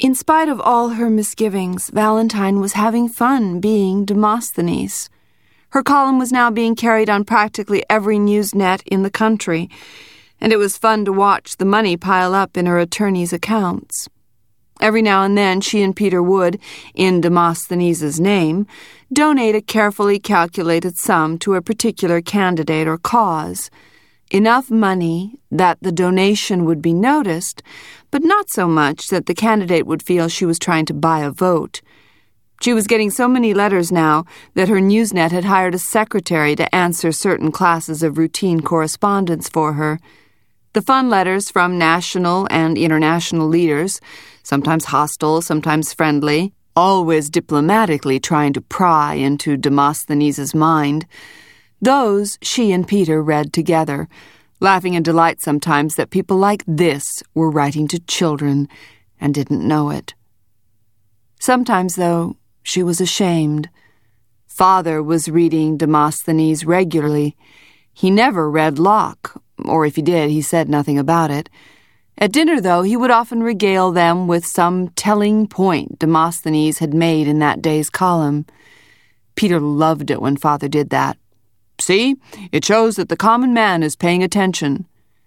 In spite of all her misgivings, Valentine was having fun being Demosthenes. Her column was now being carried on practically every newsnet in the country, and it was fun to watch the money pile up in her attorney's accounts. Every now and then she and Peter would, in Demosthenes' name, donate a carefully calculated sum to a particular candidate or cause. Enough money that the donation would be noticed, but not so much that the candidate would feel she was trying to buy a vote. She was getting so many letters now that her Newsnet had hired a secretary to answer certain classes of routine correspondence for her. The fun letters from national and international leaders, sometimes hostile, sometimes friendly, always diplomatically trying to pry into Demosthenes' mind, those she and Peter read together, laughing in delight sometimes that people like this were writing to children and didn't know it. Sometimes, though, she was ashamed. Father was reading Demosthenes regularly. He never read Locke, or if he did, he said nothing about it. At dinner, though, he would often regale them with some telling point Demosthenes had made in that day's column. Peter loved it when Father did that. See, it shows that the common man is paying attention.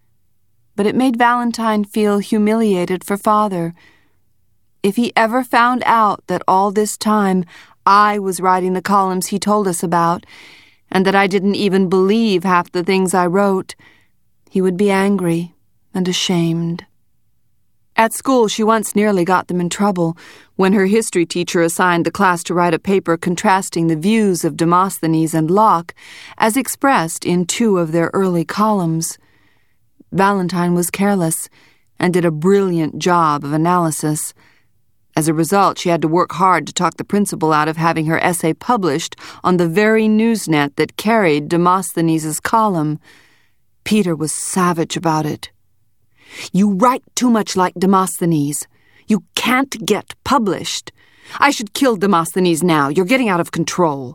But it made Valentine feel humiliated for Father. If he ever found out that all this time I was writing the columns he told us about, and that I didn't even believe half the things I wrote, he would be angry and ashamed. At school, she once nearly got them in trouble when her history teacher assigned the class to write a paper contrasting the views of Demosthenes and Locke as expressed in 2 of their early columns. Valentine was careless and did a brilliant job of analysis. As a result, she had to work hard to talk the principal out of having her essay published on the very newsnet that carried Demosthenes' column. Peter was savage about it. You write too much like Demosthenes. You can't get published. I should kill Demosthenes now. You're getting out of control.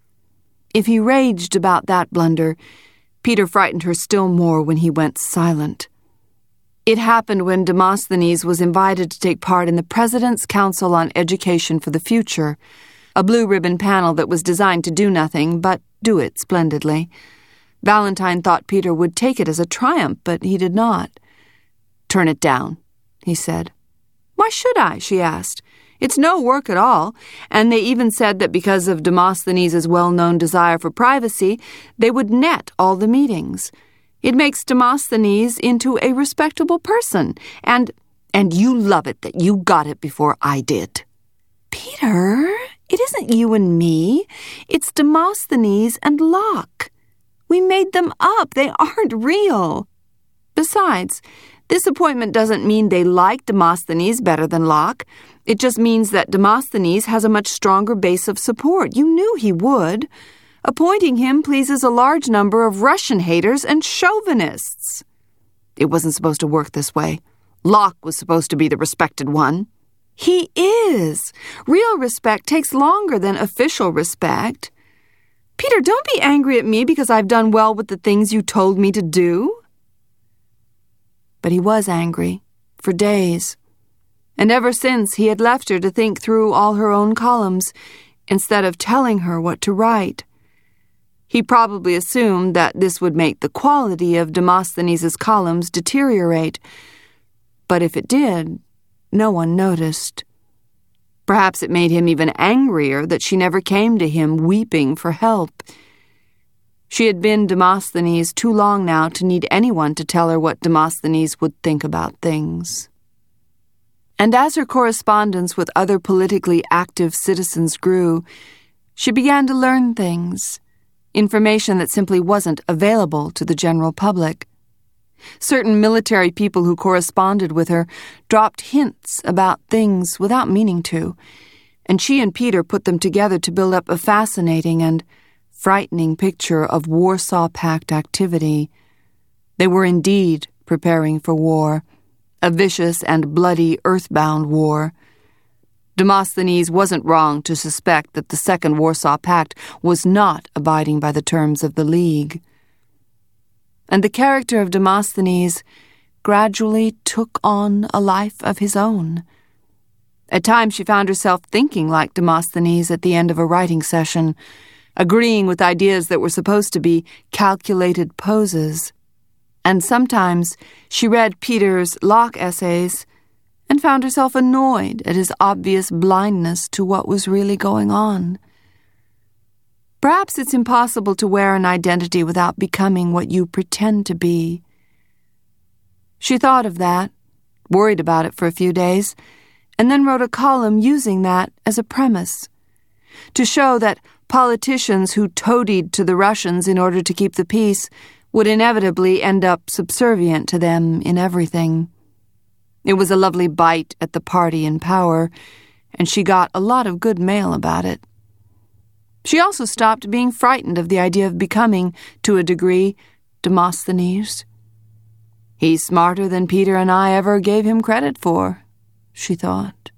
If he raged about that blunder, Peter frightened her still more when he went silent. It happened when Demosthenes was invited to take part in the President's Council on Education for the Future, a blue-ribbon panel that was designed to do nothing but do it splendidly. Valentine thought Peter would take it as a triumph, but he did not. Turn it down, he said. Why should I? She asked. It's no work at all, and they even said that because of Demosthenes' well-known desire for privacy, they would net all the meetings. It makes Demosthenes into a respectable person, and you love it that you got it before I did. Peter, it isn't you and me. It's Demosthenes and Locke. We made them up. They aren't real. Besides, this appointment doesn't mean they like Demosthenes better than Locke. It just means that Demosthenes has a much stronger base of support. You knew he would. Appointing him pleases a large number of Russian haters and chauvinists. It wasn't supposed to work this way. Locke was supposed to be the respected one. He is. Real respect takes longer than official respect. Peter, don't be angry at me because I've done well with the things you told me to do. But he was angry, for days. And ever since, he had left her to think through all her own columns, instead of telling her what to write. He probably assumed that this would make the quality of Demosthenes' columns deteriorate. But if it did, no one noticed. Perhaps it made him even angrier that she never came to him weeping for help. She had been Demosthenes too long now to need anyone to tell her what Demosthenes would think about things. And as her correspondence with other politically active citizens grew, she began to learn things, information that simply wasn't available to the general public. Certain military people who corresponded with her dropped hints about things without meaning to, and she and Peter put them together to build up a fascinating and frightening picture of Warsaw Pact activity. They were indeed preparing for war, a vicious and bloody earthbound war. Demosthenes wasn't wrong to suspect that the Second Warsaw Pact was not abiding by the terms of the League. And the character of Demosthenes gradually took on a life of his own. At times she found herself thinking like Demosthenes at the end of a writing session, agreeing with ideas that were supposed to be calculated poses. And sometimes she read Peter's Locke essays and found herself annoyed at his obvious blindness to what was really going on. Perhaps it's impossible to wear an identity without becoming what you pretend to be. She thought of that, worried about it for a few days, and then wrote a column using that as a premise, to show that politicians who toadied to the Russians in order to keep the peace would inevitably end up subservient to them in everything. It was a lovely bite at the party in power, and she got a lot of good mail about it. She also stopped being frightened of the idea of becoming, to a degree, Demosthenes. He's smarter than Peter and I ever gave him credit for, she thought.